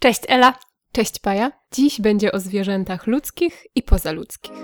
Cześć Ela. Cześć Paja. Dziś będzie o zwierzętach ludzkich i pozaludzkich.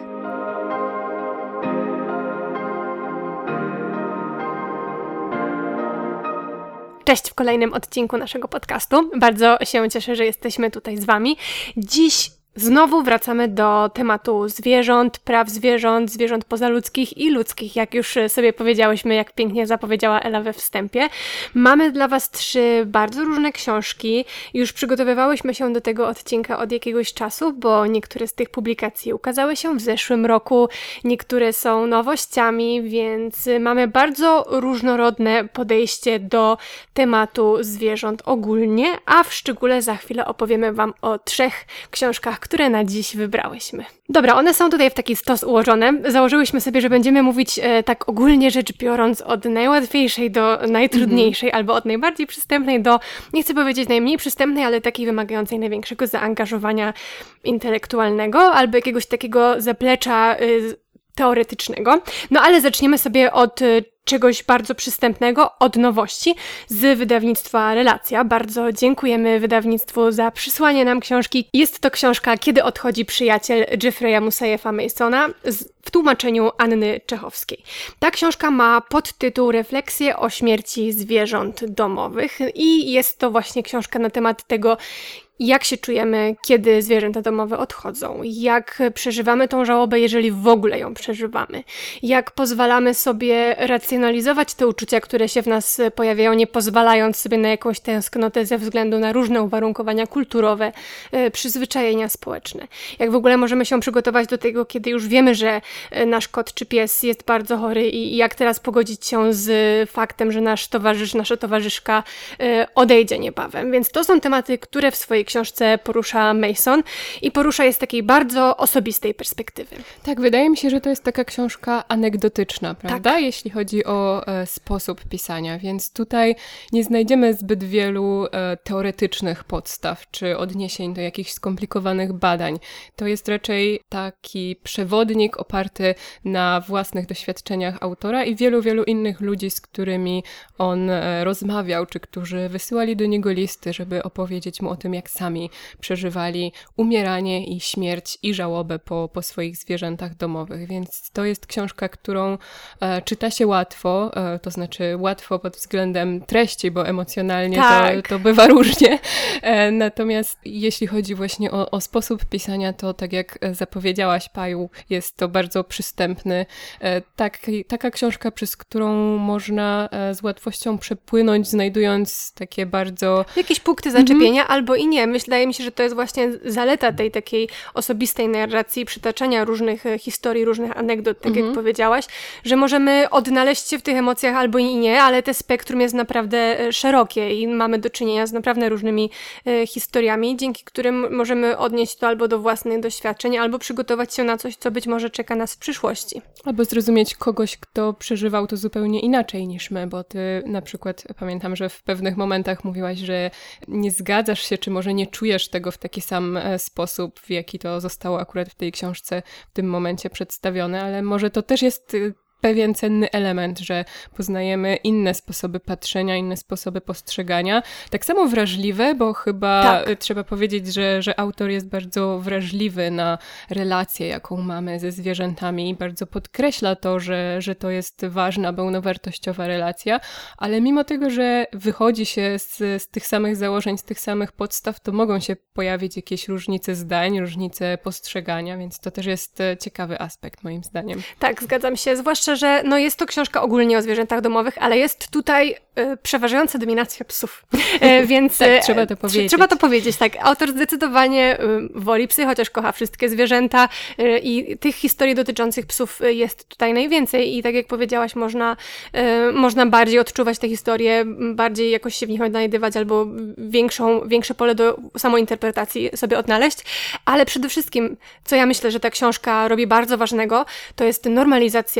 Cześć w kolejnym odcinku naszego podcastu. Bardzo się cieszę, że jesteśmy tutaj z Wami. Dziś znowu wracamy do tematu zwierząt, praw zwierząt, zwierząt pozaludzkich i ludzkich, jak już sobie powiedziałyśmy, jak pięknie zapowiedziała Ela we wstępie. Mamy dla Was 3 bardzo różne książki. Już przygotowywałyśmy się do tego odcinka od jakiegoś czasu, bo niektóre z tych publikacji ukazały się w zeszłym roku, niektóre są nowościami, więc mamy bardzo różnorodne podejście do tematu zwierząt ogólnie, a w szczególe za chwilę opowiemy Wam o 3 książkach, które na dziś wybrałyśmy. Dobra, one są tutaj w taki stos ułożone. Założyłyśmy sobie, że będziemy mówić tak ogólnie rzecz biorąc od najłatwiejszej do najtrudniejszej, albo od najbardziej przystępnej do, nie chcę powiedzieć najmniej przystępnej, ale takiej wymagającej największego zaangażowania intelektualnego, albo jakiegoś takiego zaplecza teoretycznego. No ale zaczniemy sobie od czegoś bardzo przystępnego, od nowości z wydawnictwa Relacja. Bardzo dziękujemy wydawnictwu za przysłanie nam książki. Jest to książka Kiedy odchodzi przyjaciel Jeffrey'a Moussaiefa Masona w tłumaczeniu Anny Czechowskiej. Ta książka ma podtytuł Refleksje o śmierci zwierząt domowych i jest to właśnie książka na temat tego, jak się czujemy, kiedy zwierzęta domowe odchodzą, jak przeżywamy tą żałobę, jeżeli w ogóle ją przeżywamy, jak pozwalamy sobie racjonalizować te uczucia, które się w nas pojawiają, nie pozwalając sobie na jakąś tęsknotę ze względu na różne uwarunkowania kulturowe, przyzwyczajenia społeczne. Jak w ogóle możemy się przygotować do tego, kiedy już wiemy, że nasz kot czy pies jest bardzo chory i jak teraz pogodzić się z faktem, że nasz towarzysz, nasza towarzyszka odejdzie niebawem. Więc to są tematy, które w swojej książce porusza Mason i porusza je z takiej bardzo osobistej perspektywy. Tak, wydaje mi się, że to jest taka książka anegdotyczna, prawda? Tak. Jeśli chodzi o sposób pisania, więc tutaj nie znajdziemy zbyt wielu teoretycznych podstaw czy odniesień do jakichś skomplikowanych badań. To jest raczej taki przewodnik oparty na własnych doświadczeniach autora i wielu innych ludzi, z którymi on rozmawiał, czy którzy wysyłali do niego listy, żeby opowiedzieć mu o tym, jak sami przeżywali umieranie i śmierć i żałobę po swoich zwierzętach domowych. Więc to jest książka, którą czyta się łatwo, to znaczy łatwo pod względem treści, bo emocjonalnie tak. to bywa różnie. Natomiast jeśli chodzi właśnie o sposób pisania, to tak jak zapowiedziałaś, Paju, jest to bardzo przystępny. Taka książka, przez którą można z łatwością przepłynąć, znajdując takie bardzo... Jakieś punkty zaczepienia albo i nie. Wydaje mi się, że to jest właśnie zaleta tej takiej osobistej narracji, przytaczania różnych historii, różnych anegdot, tak jak powiedziałaś, że możemy odnaleźć się w tych emocjach albo i nie, ale te spektrum jest naprawdę szerokie i mamy do czynienia z naprawdę różnymi historiami, dzięki którym możemy odnieść to albo do własnych doświadczeń, albo przygotować się na coś, co być może czeka nas w przyszłości. Albo zrozumieć kogoś, kto przeżywał to zupełnie inaczej niż my, bo ty na przykład pamiętam, że w pewnych momentach mówiłaś, że nie zgadzasz się, czy może nie czujesz tego w taki sam sposób, w jaki to zostało akurat w tej książce w tym momencie przedstawione, ale może to też jest pewien cenny element, że poznajemy inne sposoby patrzenia, inne sposoby postrzegania. Tak samo wrażliwe, bo chyba trzeba powiedzieć, że autor jest bardzo wrażliwy na relację, jaką mamy ze zwierzętami i bardzo podkreśla to, że to jest ważna, pełnowartościowa relacja, ale mimo tego, że wychodzi się z tych samych założeń, z tych samych podstaw, to mogą się pojawić jakieś różnice zdań, różnice postrzegania, więc to też jest ciekawy aspekt moim zdaniem. Tak, zgadzam się, zwłaszcza, że jest to książka ogólnie o zwierzętach domowych, ale jest tutaj przeważająca dominacja psów. Więc tak, trzeba to powiedzieć. Trzeba to powiedzieć, tak. Autor zdecydowanie woli psy, chociaż kocha wszystkie zwierzęta i tych historii dotyczących psów jest tutaj najwięcej i tak jak powiedziałaś, można bardziej odczuwać te historie, bardziej jakoś się w nich odnajdywać albo większe pole do samointerpretacji sobie odnaleźć, ale przede wszystkim, co ja myślę, że ta książka robi bardzo ważnego, to jest normalizacja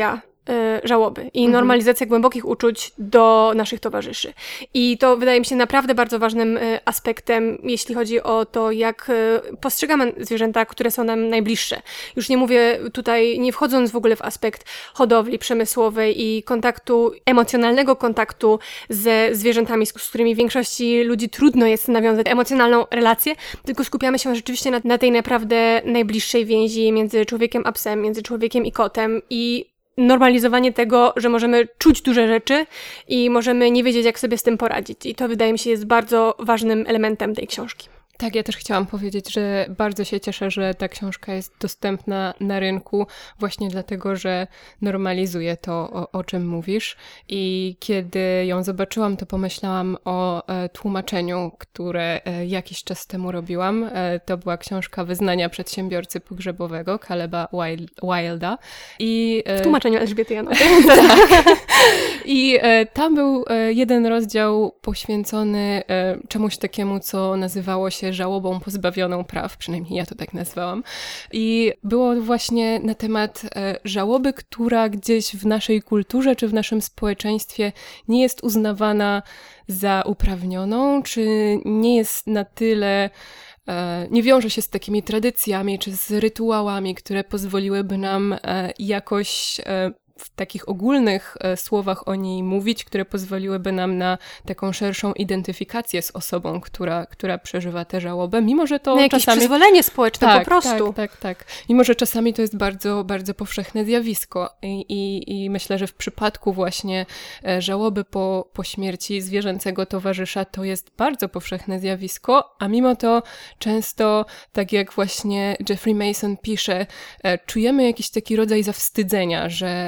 żałoby i normalizacja głębokich uczuć do naszych towarzyszy. I to wydaje mi się naprawdę bardzo ważnym aspektem, jeśli chodzi o to, jak postrzegamy zwierzęta, które są nam najbliższe. Już nie mówię tutaj, nie wchodząc w ogóle w aspekt hodowli przemysłowej i emocjonalnego kontaktu ze zwierzętami, z którymi większości ludzi trudno jest nawiązać emocjonalną relację, tylko skupiamy się rzeczywiście na tej naprawdę najbliższej więzi między człowiekiem a psem, między człowiekiem i kotem i normalizowanie tego, że możemy czuć duże rzeczy i możemy nie wiedzieć, jak sobie z tym poradzić. I to wydaje mi się jest bardzo ważnym elementem tej książki. Tak, ja też chciałam powiedzieć, że bardzo się cieszę, że ta książka jest dostępna na rynku właśnie dlatego, że normalizuje to, o czym mówisz. I kiedy ją zobaczyłam, to pomyślałam o tłumaczeniu, które jakiś czas temu robiłam. To była książka Wyznania przedsiębiorcy pogrzebowego Caleba Wilda. W tłumaczeniu Elżbiety Janowej. Tak. I tam był jeden rozdział poświęcony czemuś takiemu, co nazywało się żałobą pozbawioną praw, przynajmniej ja to tak nazwałam. I było właśnie na temat żałoby, która gdzieś w naszej kulturze czy w naszym społeczeństwie nie jest uznawana za uprawnioną, czy nie jest na tyle nie wiąże się z takimi tradycjami czy z rytuałami, które pozwoliłyby nam jakoś w takich ogólnych słowach o niej mówić, które pozwoliłyby nam na taką szerszą identyfikację z osobą, która przeżywa tę żałobę, mimo że to na jakieś czasami... przyzwolenie społeczne po prostu. Tak. Mimo że czasami to jest bardzo, bardzo powszechne zjawisko i myślę, że w przypadku właśnie żałoby po śmierci zwierzęcego towarzysza to jest bardzo powszechne zjawisko, a mimo to często, tak jak właśnie Jeffrey Mason pisze, czujemy jakiś taki rodzaj zawstydzenia,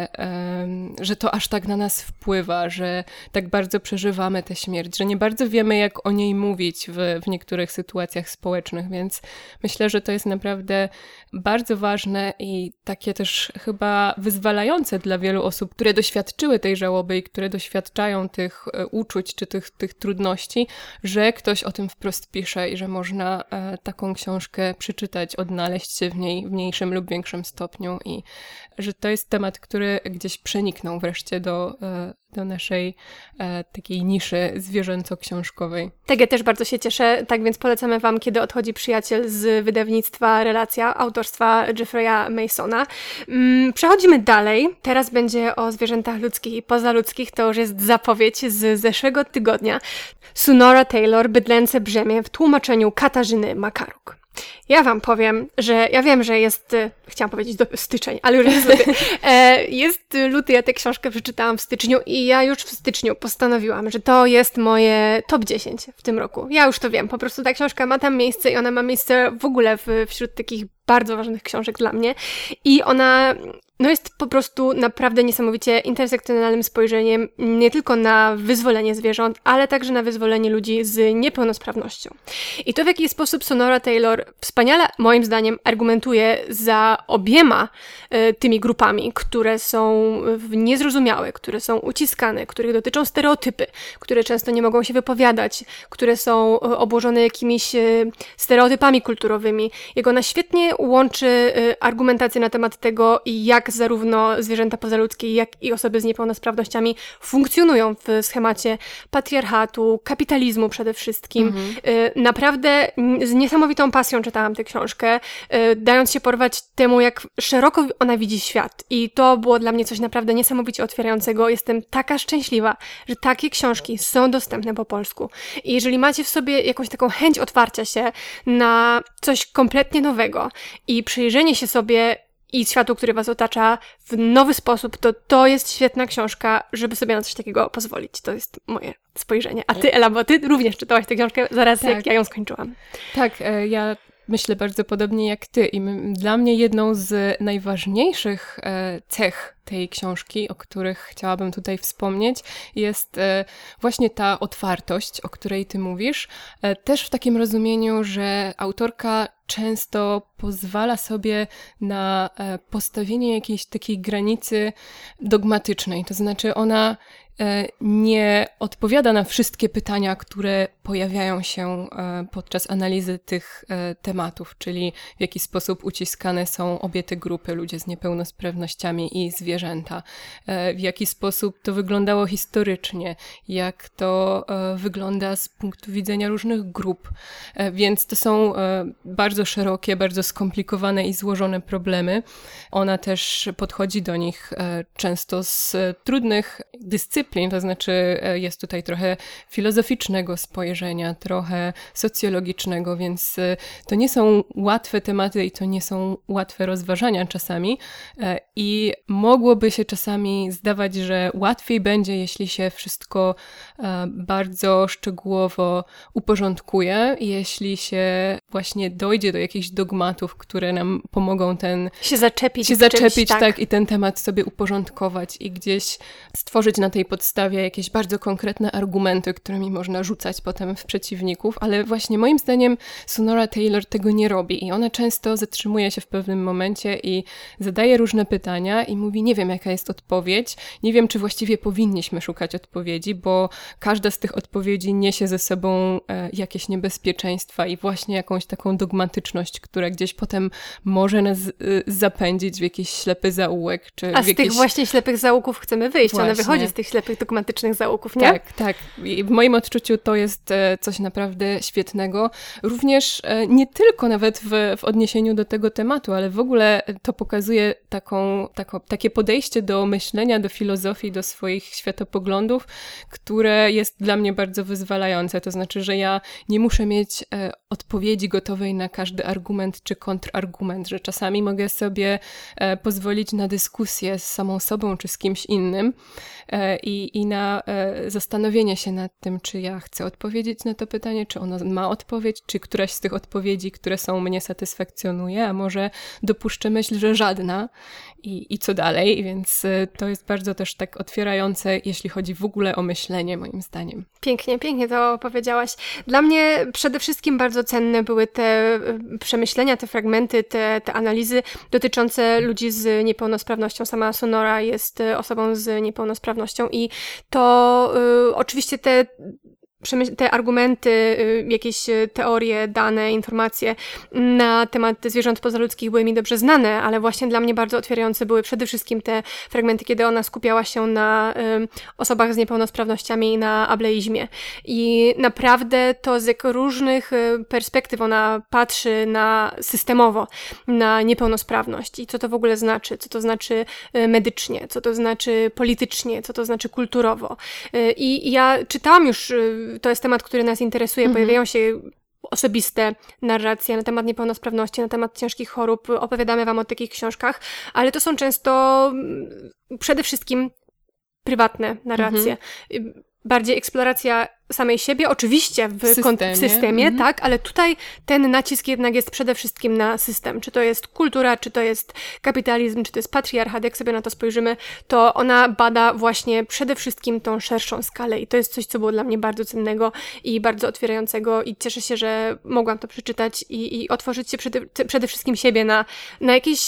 że to aż tak na nas wpływa, że tak bardzo przeżywamy tę śmierć, że nie bardzo wiemy, jak o niej mówić w niektórych sytuacjach społecznych, więc myślę, że to jest naprawdę bardzo ważne i takie też chyba wyzwalające dla wielu osób, które doświadczyły tej żałoby i które doświadczają tych uczuć czy tych trudności, że ktoś o tym wprost pisze i że można taką książkę przeczytać, odnaleźć się w niej w mniejszym lub większym stopniu i że to jest temat, który gdzieś przeniknął wreszcie do naszej takiej niszy zwierzęco-książkowej. Tak, ja też bardzo się cieszę, tak więc polecamy wam Kiedy odchodzi przyjaciel z wydawnictwa Relacja, autorstwa Jeffreya Masona. Przechodzimy dalej. Teraz będzie o zwierzętach ludzkich i pozaludzkich. To już jest zapowiedź z zeszłego tygodnia. Sonora Taylor, Bydlęce brzemię w tłumaczeniu Katarzyny Makaruk. Ja wam powiem, że ja wiem, że jest, chciałam powiedzieć styczeń, ale już jest luty. Jest luty, ja tę książkę przeczytałam w styczniu i ja już w styczniu postanowiłam, że to jest moje top 10 w tym roku. Ja już to wiem, po prostu ta książka ma tam miejsce i ona ma miejsce w ogóle wśród takich bardzo ważnych książek dla mnie i ona jest po prostu naprawdę niesamowicie intersekcjonalnym spojrzeniem nie tylko na wyzwolenie zwierząt, ale także na wyzwolenie ludzi z niepełnosprawnością. I to, w jaki sposób Sonora Taylor wspaniale, moim zdaniem, argumentuje za obiema tymi grupami, które są niezrozumiałe, które są uciskane, których dotyczą stereotypy, które często nie mogą się wypowiadać, które są obłożone jakimiś stereotypami kulturowymi. Jak ona świetnie łączy argumentację na temat tego, jak zarówno zwierzęta pozaludzkie, jak i osoby z niepełnosprawnościami funkcjonują w schemacie patriarchatu, kapitalizmu przede wszystkim. Naprawdę z niesamowitą pasją czytałam tę książkę, dając się porwać temu, jak szeroko ona widzi świat. I to było dla mnie coś naprawdę niesamowicie otwierającego. Jestem taka szczęśliwa, że takie książki są dostępne po polsku. I jeżeli macie w sobie jakąś taką chęć otwarcia się na coś kompletnie nowego i przyjrzenie się sobie i światu, który was otacza w nowy sposób, to jest świetna książka, żeby sobie na coś takiego pozwolić. To jest moje spojrzenie. A ty, Ela, bo ty również czytałaś tę książkę zaraz, jak ja ją skończyłam. Tak, ja myślę bardzo podobnie jak ty i dla mnie jedną z najważniejszych cech tej książki, o których chciałabym tutaj wspomnieć, jest właśnie ta otwartość, o której ty mówisz. Też w takim rozumieniu, że autorka często pozwala sobie na postawienie jakiejś takiej granicy dogmatycznej. To znaczy ona nie odpowiada na wszystkie pytania, które pojawiają się podczas analizy tych tematów, czyli w jaki sposób uciskane są obie te grupy, ludzie z niepełnosprawnościami i zwierzęta, w jaki sposób to wyglądało historycznie, jak to wygląda z punktu widzenia różnych grup. Więc to są bardzo szerokie, bardzo skomplikowane i złożone problemy. Ona też podchodzi do nich często z trudnych dyscyplin, to znaczy jest tutaj trochę filozoficznego spojrzenia, trochę socjologicznego, więc to nie są łatwe tematy i to nie są łatwe rozważania czasami i mogłoby się czasami zdawać, że łatwiej będzie, jeśli się wszystko bardzo szczegółowo uporządkuje, jeśli się właśnie dojdzie do jakichś dogmatów, które nam pomogą się zaczepić tak, i ten temat sobie uporządkować i gdzieś stworzyć na tej podstawie jakieś bardzo konkretne argumenty, którymi można rzucać potem w przeciwników, ale właśnie moim zdaniem Sonora Taylor tego nie robi i ona często zatrzymuje się w pewnym momencie i zadaje różne pytania i mówi, nie wiem jaka jest odpowiedź, nie wiem czy właściwie powinniśmy szukać odpowiedzi, bo każda z tych odpowiedzi niesie ze sobą jakieś niebezpieczeństwa i właśnie jakąś taką dogmatyczność, która gdzieś potem może nas zapędzić w jakiś ślepy zaułek. A z tych właśnie ślepych zaułków chcemy wyjść. Ona wychodzi z tych ślepych, dogmatycznych zaułków, nie? Tak. I w moim odczuciu to jest coś naprawdę świetnego. Również nie tylko nawet w odniesieniu do tego tematu, ale w ogóle to pokazuje takie podejście do myślenia, do filozofii, do swoich światopoglądów, które jest dla mnie bardzo wyzwalające. To znaczy, że ja nie muszę mieć odpowiedzi gotowej na każdy argument czy kontrargument, że czasami mogę sobie pozwolić na dyskusję z samą sobą czy z kimś innym i na zastanowienie się nad tym, czy ja chcę odpowiedzieć na to pytanie, czy ono ma odpowiedź, czy któraś z tych odpowiedzi, które są, mnie satysfakcjonuje, a może dopuszczę myśl, że żadna i co dalej, więc to jest bardzo też tak otwierające, jeśli chodzi w ogóle o myślenie, moim zdaniem. Pięknie to powiedziałaś. Dla mnie przede wszystkim bardzo cenne były te przemyślenia, te fragmenty, te analizy dotyczące ludzi z niepełnosprawnością. Sama Sonora jest osobą z niepełnosprawnością i to oczywiście te argumenty, jakieś teorie, dane, informacje na temat zwierząt pozaludzkich były mi dobrze znane, ale właśnie dla mnie bardzo otwierające były przede wszystkim te fragmenty, kiedy ona skupiała się na osobach z niepełnosprawnościami i na ableizmie. I naprawdę to z jak różnych perspektyw ona patrzy systemowo na niepełnosprawność i co to w ogóle znaczy, co to znaczy medycznie, co to znaczy politycznie, co to znaczy kulturowo. I ja czytałam już, to jest temat, który nas interesuje, pojawiają się osobiste narracje na temat niepełnosprawności, na temat ciężkich chorób, opowiadamy wam o takich książkach, ale to są często przede wszystkim prywatne narracje. Bardziej eksploracja samej siebie, oczywiście w systemie, tak, ale tutaj ten nacisk jednak jest przede wszystkim na system. Czy to jest kultura, czy to jest kapitalizm, czy to jest patriarchat, jak sobie na to spojrzymy, to ona bada właśnie przede wszystkim tą szerszą skalę i to jest coś, co było dla mnie bardzo cennego i bardzo otwierającego i cieszę się, że mogłam to przeczytać i otworzyć się przede wszystkim siebie na jakieś,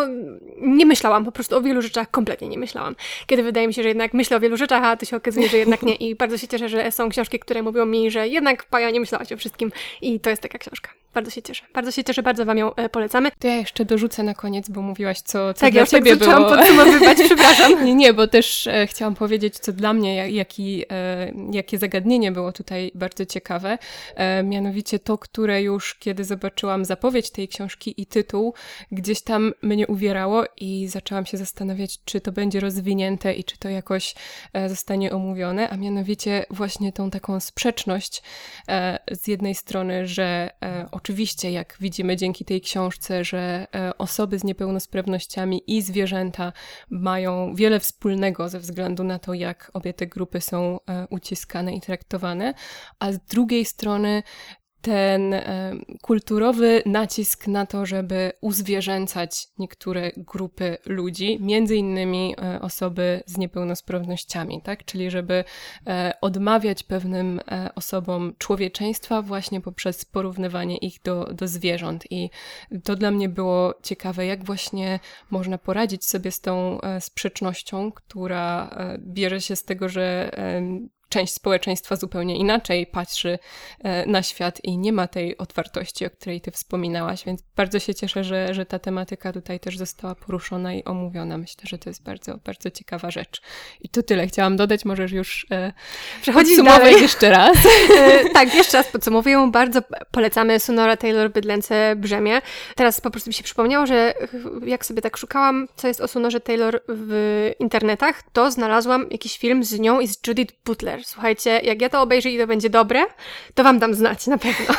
nie myślałam po prostu o wielu rzeczach, kompletnie nie myślałam. Kiedy wydaje mi się, że jednak myślę o wielu rzeczach, a to się okazuje, że jednak nie i bardzo się cieszę, że są książki, które mówią mi, że jednak Paja nie myślałaś o wszystkim i to jest taka książka. Bardzo się cieszę, bardzo wam ją polecamy. To ja jeszcze dorzucę na koniec, bo mówiłaś, co tak, dla ciebie było. Tak, ja już podsumowywać, przepraszam. Nie, bo też chciałam powiedzieć, co dla mnie, jakie zagadnienie było tutaj bardzo ciekawe. Mianowicie to, które już kiedy zobaczyłam zapowiedź tej książki i tytuł, gdzieś tam mnie uwierało i zaczęłam się zastanawiać, czy to będzie rozwinięte i czy to jakoś zostanie omówione, a mianowicie właśnie tą taką sprzeczność z jednej strony, że oczywiście, jak widzimy dzięki tej książce, że osoby z niepełnosprawnościami i zwierzęta mają wiele wspólnego ze względu na to, jak obie te grupy są uciskane i traktowane, a z drugiej strony ten kulturowy nacisk na to, żeby uzwierzęcać niektóre grupy ludzi, między innymi osoby z niepełnosprawnościami, tak? Czyli żeby odmawiać pewnym osobom człowieczeństwa właśnie poprzez porównywanie ich do zwierząt. I to dla mnie było ciekawe, jak właśnie można poradzić sobie z tą sprzecznością, która bierze się z tego, że część społeczeństwa zupełnie inaczej patrzy na świat i nie ma tej otwartości, o której ty wspominałaś, więc bardzo się cieszę, że ta tematyka tutaj też została poruszona i omówiona. Myślę, że to jest bardzo, bardzo ciekawa rzecz. I to tyle. Chciałam dodać, możesz już podsumować jeszcze raz. Tak, jeszcze raz podsumowuję. Bardzo polecamy Sonora Taylor Bydlęce Brzemię. Teraz po prostu mi się przypomniało, że jak sobie tak szukałam, co jest o Sonorze Taylor w internetach, to znalazłam jakiś film z nią i z Judith Butler. Słuchajcie, jak ja to obejrzę i to będzie dobre, to wam dam znać, na pewno.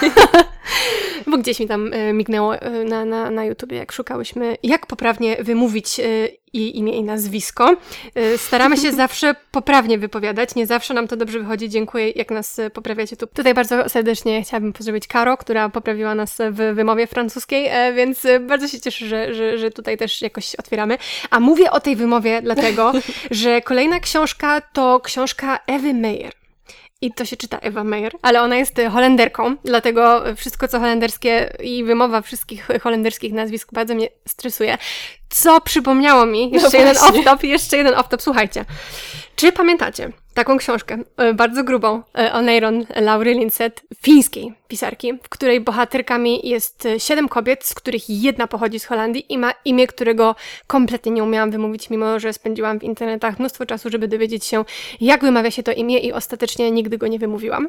Bo gdzieś mi tam mignęło na YouTubie, jak szukałyśmy, jak poprawnie wymówić jej imię i nazwisko. Staramy się zawsze poprawnie wypowiadać, nie zawsze nam to dobrze wychodzi. Dziękuję, jak nas poprawiacie tu. Tutaj bardzo serdecznie chciałabym pozdrowić Karo, która poprawiła nas w wymowie francuskiej, więc bardzo się cieszę, że tutaj też jakoś otwieramy. A mówię o tej wymowie dlatego, że kolejna książka to książka Ewy Meyer. I to się czyta Ewa Meyer, ale ona jest Holenderką, dlatego wszystko co holenderskie i wymowa wszystkich holenderskich nazwisk bardzo mnie stresuje. Co przypomniało mi, jeszcze jeden off-top, słuchajcie. Czy pamiętacie taką książkę, bardzo grubą, Oneiron Laury Lindset, fińskiej pisarki, w której bohaterkami jest 7 kobiet, z których jedna pochodzi z Holandii i ma imię, którego kompletnie nie umiałam wymówić, mimo że spędziłam w internetach mnóstwo czasu, żeby dowiedzieć się, jak wymawia się to imię i ostatecznie nigdy go nie wymówiłam.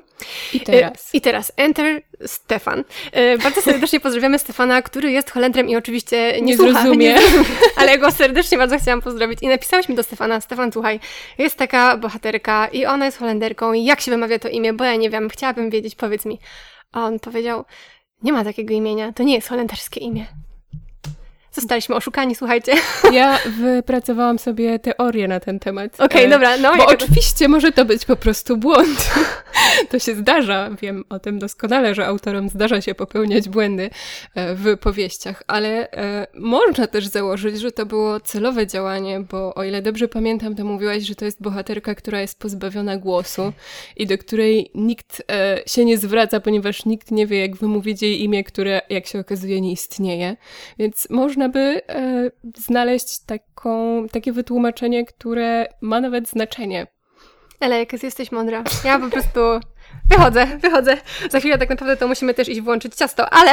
I teraz Enter Stefan. Bardzo serdecznie pozdrawiamy Stefana, który jest Holendrem i oczywiście nie zrozumie, ale go serdecznie bardzo chciałam pozdrowić. I napisałyśmy do Stefana: Stefan, słuchaj, jest taka bohaterka i ona jest Holenderką i jak się wymawia to imię, bo ja nie wiem, chciałabym wiedzieć, powiedz mi. A on powiedział: nie ma takiego imienia, to nie jest holenderskie imię. Zostaliśmy oszukani, słuchajcie. Ja wypracowałam sobie teorię na ten temat. Okej, dobra. No, bo oczywiście może to być po prostu błąd. To się zdarza, wiem o tym doskonale, że autorom zdarza się popełniać błędy w powieściach, ale można też założyć, że to było celowe działanie, bo o ile dobrze pamiętam, to mówiłaś, że to jest bohaterka, która jest pozbawiona głosu i do której nikt się nie zwraca, ponieważ nikt nie wie, jak wymówić jej imię, które, jak się okazuje, nie istnieje. Więc można by znaleźć takie wytłumaczenie, które ma nawet znaczenie. Elek, jesteś mądra. Ja po prostu wychodzę. Za chwilę tak naprawdę to musimy też iść włączyć ciasto, ale...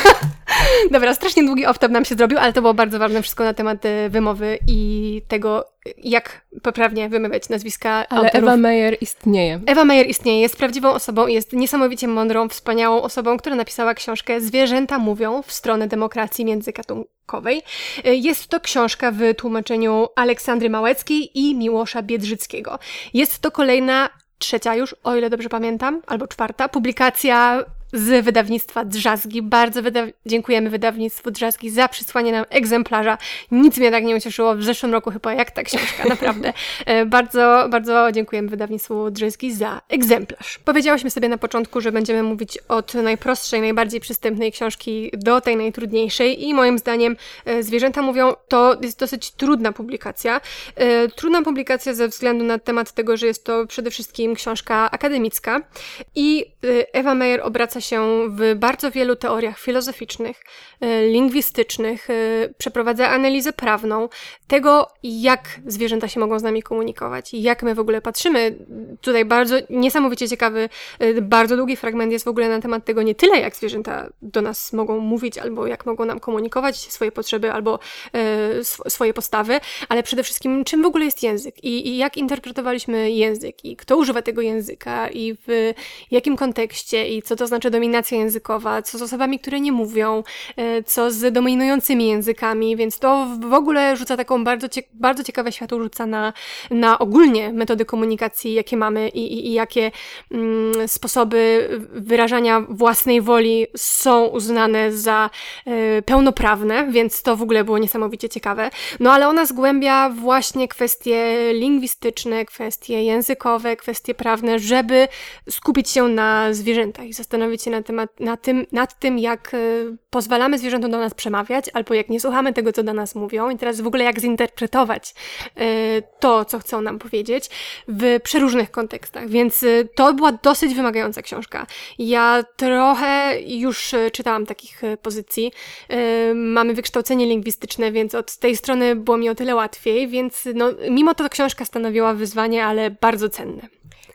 Dobra, strasznie długi off-top nam się zrobił, ale to było bardzo ważne wszystko na temat wymowy i tego, jak poprawnie wymawiać nazwiska ale autorów. Ewa Meyer istnieje. Ewa Meyer istnieje, jest prawdziwą osobą i jest niesamowicie mądrą, wspaniałą osobą, która napisała książkę Zwierzęta mówią w stronę demokracji międzygatunkowej. Jest to książka w tłumaczeniu Aleksandry Małeckiej i Miłosza Biedrzyckiego. Jest to kolejna, 3. już, o ile dobrze pamiętam, albo 4. publikacja z wydawnictwa Drzazgi. Bardzo dziękujemy wydawnictwu Drzazgi za przysłanie nam egzemplarza. Nic mnie tak nie ucieszyło w zeszłym roku chyba jak ta książka, naprawdę. Bardzo, bardzo dziękujemy wydawnictwu Drzazgi za egzemplarz. Powiedziałyśmy sobie na początku, że będziemy mówić od najprostszej, najbardziej przystępnej książki do tej najtrudniejszej i moim zdaniem Zwierzęta mówią, to jest dosyć trudna publikacja. Trudna publikacja ze względu na temat tego, że jest to przede wszystkim książka akademicka i Ewa Meyer obraca się w bardzo wielu teoriach filozoficznych, lingwistycznych, przeprowadza analizę prawną tego, jak zwierzęta się mogą z nami komunikować i jak my w ogóle patrzymy. Tutaj bardzo niesamowicie ciekawy, bardzo długi fragment jest w ogóle na temat tego nie tyle, jak zwierzęta do nas mogą mówić, albo jak mogą nam komunikować swoje potrzeby, albo swoje postawy, ale przede wszystkim czym w ogóle jest język i jak interpretowaliśmy język i kto używa tego języka i w jakim kontekście i co to znaczy dominacja językowa, co z osobami, które nie mówią, co z dominującymi językami, więc to w ogóle rzuca taką bardzo ciekawe światło rzuca na ogólnie metody komunikacji, jakie mamy i jakie sposoby wyrażania własnej woli są uznane za pełnoprawne, więc to w ogóle było niesamowicie ciekawe. No ale ona zgłębia właśnie kwestie lingwistyczne, kwestie językowe, kwestie prawne, żeby skupić się na zwierzętach i zastanowić się nad tym, jak pozwalamy zwierzętom do nas przemawiać, albo jak nie słuchamy tego, co do nas mówią i teraz w ogóle jak zinterpretować to, co chcą nam powiedzieć w przeróżnych kontekstach, więc to była dosyć wymagająca książka. Ja trochę już czytałam takich pozycji. Mamy wykształcenie lingwistyczne, więc od tej strony było mi o tyle łatwiej, więc no, mimo to książka stanowiła wyzwanie, ale bardzo cenne.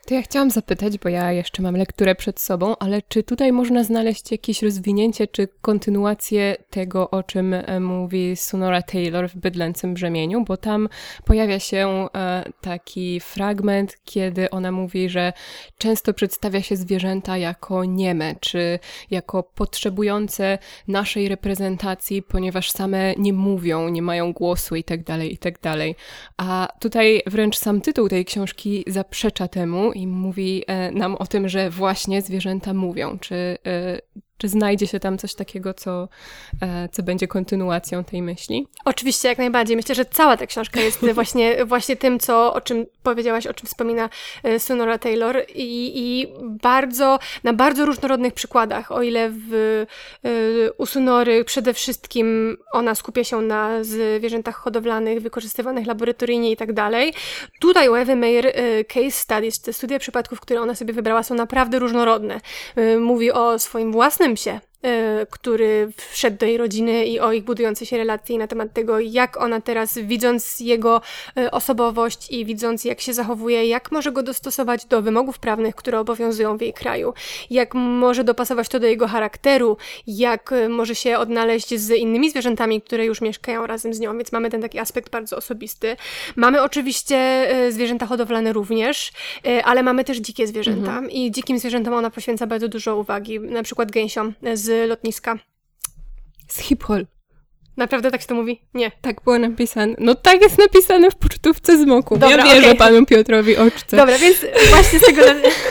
To ja chciałam zapytać, bo ja jeszcze mam lekturę przed sobą, ale czy tutaj można znaleźć jakieś rozwinięcie czy kontynuację tego, o czym mówi Sonora Taylor w Bydlęcym brzemieniu, bo tam pojawia się taki fragment, kiedy ona mówi, że często przedstawia się zwierzęta jako nieme, czy jako potrzebujące naszej reprezentacji, ponieważ same nie mówią, nie mają głosu i tak dalej, i tak dalej. A tutaj wręcz sam tytuł tej książki zaprzecza temu i mówi nam o tym, że właśnie zwierzęta mówią. Czy znajdzie się tam coś takiego, co będzie kontynuacją tej myśli? Oczywiście, jak najbardziej. Myślę, że cała ta książka jest właśnie tym, o czym powiedziałaś, o czym wspomina Sonora Taylor i na bardzo różnorodnych przykładach. O ile u Sonory przede wszystkim ona skupia się na zwierzętach hodowlanych, wykorzystywanych laboratoryjnie i tak dalej. Tutaj u Ewy Meyer case studies, te studia przypadków, które ona sobie wybrała, są naprawdę różnorodne. Mówi o swoim własnym psie, który wszedł do jej rodziny i o ich budującej się relacji i na temat tego, jak ona teraz, widząc jego osobowość i widząc, jak się zachowuje, jak może go dostosować do wymogów prawnych, które obowiązują w jej kraju, jak może dopasować to do jego charakteru, jak może się odnaleźć z innymi zwierzętami, które już mieszkają razem z nią, więc mamy ten taki aspekt bardzo osobisty. Mamy oczywiście zwierzęta hodowlane również, ale mamy też dzikie zwierzęta i dzikim zwierzętom ona poświęca bardzo dużo uwagi, na przykład gęsiom z lotniska. Z Schiphol. Naprawdę tak się to mówi? Nie. Tak było napisane. No tak jest napisane w pocztówce z Moków. Dobra, ja wierzę panu Piotrowi Oczce. Dobra, więc właśnie z tego...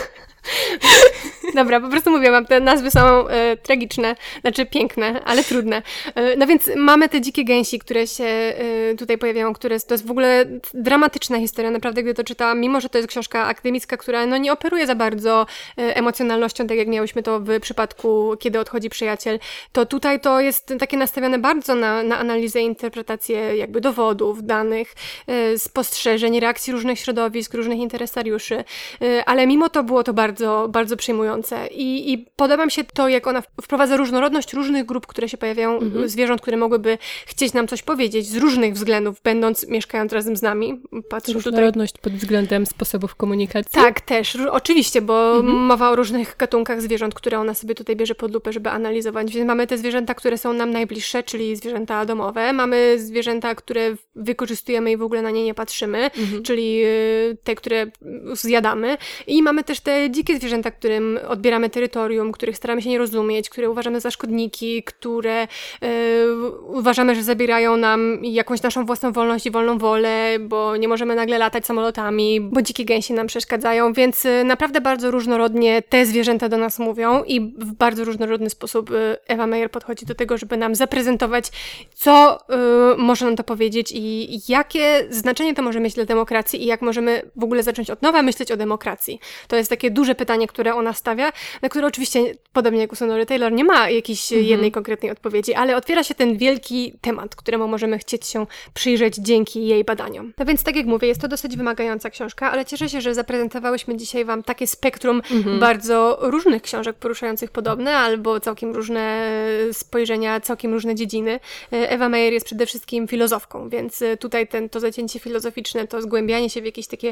Dobra, po prostu mówię, te nazwy są tragiczne, znaczy piękne, ale trudne. No więc mamy te dzikie gęsi, które się tutaj pojawiają, to jest w ogóle dramatyczna historia, naprawdę, gdy to czytałam, mimo że to jest książka akademicka, która nie operuje za bardzo emocjonalnością, tak jak miałyśmy to w przypadku Kiedy odchodzi przyjaciel, to tutaj to jest takie nastawione bardzo na analizę i interpretację jakby dowodów, danych, spostrzeżeń, reakcji różnych środowisk, różnych interesariuszy, ale mimo to było to bardzo, bardzo przejmujące. I podoba mi się to, jak ona wprowadza różnorodność różnych grup, które się pojawiają, zwierząt, które mogłyby chcieć nam coś powiedzieć z różnych względów, mieszkając razem z nami. Różnorodność pod względem sposobów komunikacji? Tak, też. Oczywiście, bo mowa o różnych gatunkach zwierząt, które ona sobie tutaj bierze pod lupę, żeby analizować. Więc mamy te zwierzęta, które są nam najbliższe, czyli zwierzęta domowe. Mamy zwierzęta, które wykorzystujemy i w ogóle na nie nie patrzymy, czyli te, które zjadamy. I mamy też te dzikie zwierzęta, którym odbieramy terytorium, których staramy się nie rozumieć, które uważamy za szkodniki, które uważamy, że zabierają nam jakąś naszą własną wolność i wolną wolę, bo nie możemy nagle latać samolotami, bo dzikie gęsi nam przeszkadzają, więc naprawdę bardzo różnorodnie te zwierzęta do nas mówią i w bardzo różnorodny sposób Ewa Meyer podchodzi do tego, żeby nam zaprezentować, co może nam to powiedzieć i jakie znaczenie to może mieć dla demokracji i jak możemy w ogóle zacząć od nowa myśleć o demokracji. To jest takie duże pytanie, które ona stawia, na które oczywiście, podobnie jak u Sonory Taylor, nie ma jakiejś jednej konkretnej odpowiedzi, ale otwiera się ten wielki temat, któremu możemy chcieć się przyjrzeć dzięki jej badaniom. No więc tak jak mówię, jest to dosyć wymagająca książka, ale cieszę się, że zaprezentowałyśmy dzisiaj Wam takie spektrum bardzo różnych książek poruszających podobne albo całkiem różne spojrzenia, całkiem różne dziedziny. Ewa Meyer jest przede wszystkim filozofką, więc tutaj to zacięcie filozoficzne, to zgłębianie się w jakieś takie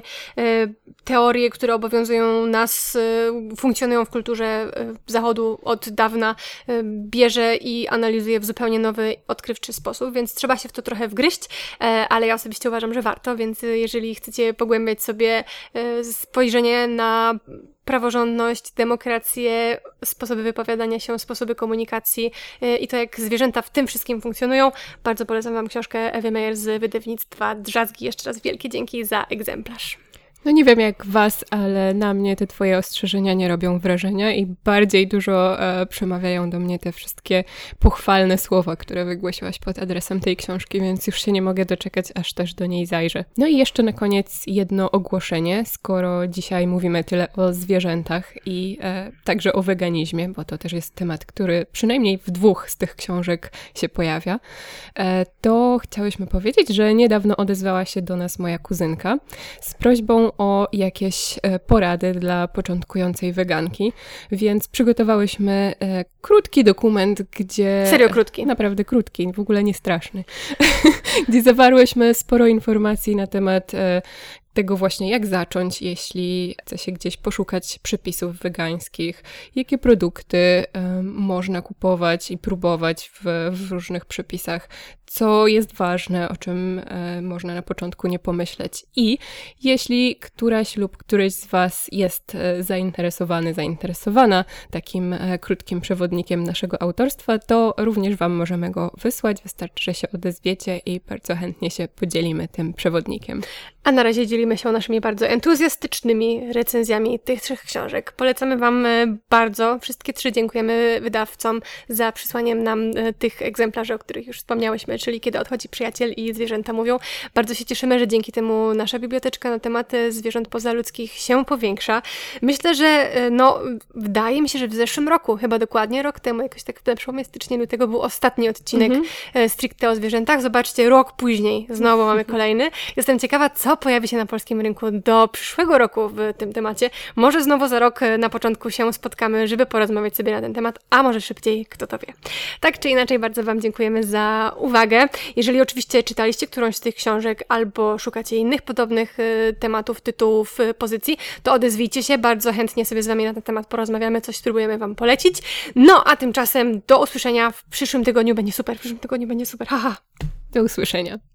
teorie, które obowiązują nas, funkcjonują w kulturze Zachodu od dawna, bierze i analizuje w zupełnie nowy, odkrywczy sposób, więc trzeba się w to trochę wgryźć, ale ja osobiście uważam, że warto, więc jeżeli chcecie pogłębiać sobie spojrzenie na praworządność, demokrację, sposoby wypowiadania się, sposoby komunikacji i to, jak zwierzęta w tym wszystkim funkcjonują, bardzo polecam Wam książkę Ewy Meyer z wydawnictwa Drzazgi. Jeszcze raz wielkie dzięki za egzemplarz. No nie wiem jak was, ale na mnie te twoje ostrzeżenia nie robią wrażenia i bardziej dużo przemawiają do mnie te wszystkie pochwalne słowa, które wygłosiłaś pod adresem tej książki, więc już się nie mogę doczekać, aż też do niej zajrzę. No i jeszcze na koniec jedno ogłoszenie, skoro dzisiaj mówimy tyle o zwierzętach i także o weganizmie, bo to też jest temat, który przynajmniej w 2 z tych książek się pojawia, to chciałyśmy powiedzieć, że niedawno odezwała się do nas moja kuzynka z prośbą o jakieś porady dla początkującej weganki, więc przygotowałyśmy krótki dokument, gdzie... Serio krótki. Naprawdę krótki, w ogóle nie straszny. Gdzie zawarłyśmy sporo informacji na temat tego właśnie, jak zacząć, jeśli chce się gdzieś poszukać przepisów wegańskich, jakie produkty można kupować i próbować w różnych przepisach, co jest ważne, o czym można na początku nie pomyśleć. I jeśli któraś lub któryś z Was jest zainteresowana takim krótkim przewodnikiem naszego autorstwa, to również Wam możemy go wysłać. Wystarczy, że się odezwiecie i bardzo chętnie się podzielimy tym przewodnikiem. A na razie dzielimy się naszymi bardzo entuzjastycznymi recenzjami tych 3 książek. Polecamy Wam bardzo. Wszystkie 3 dziękujemy wydawcom za przysłaniem nam tych egzemplarzy, o których już wspomniałyśmy, czyli Kiedy odchodzi przyjaciel i Zwierzęta mówią. Bardzo się cieszymy, że dzięki temu nasza biblioteczka na tematy zwierząt pozaludzkich się powiększa. Myślę, że wydaje mi się, że w zeszłym roku, chyba dokładnie rok temu, jakoś tak w przełomie stycznia, lutego był ostatni odcinek stricte o zwierzętach. Zobaczcie, rok później znowu mamy kolejny. Jestem ciekawa, co pojawi się na polskim rynku do przyszłego roku w tym temacie. Może znowu za rok na początku się spotkamy, żeby porozmawiać sobie na ten temat, a może szybciej, kto to wie. Tak czy inaczej, bardzo Wam dziękujemy za uwagę. Jeżeli oczywiście czytaliście którąś z tych książek albo szukacie innych podobnych tematów, tytułów, pozycji, to odezwijcie się. Bardzo chętnie sobie z Wami na ten temat porozmawiamy, coś spróbujemy Wam polecić. No, a tymczasem do usłyszenia w przyszłym tygodniu będzie super. Haha. Do usłyszenia.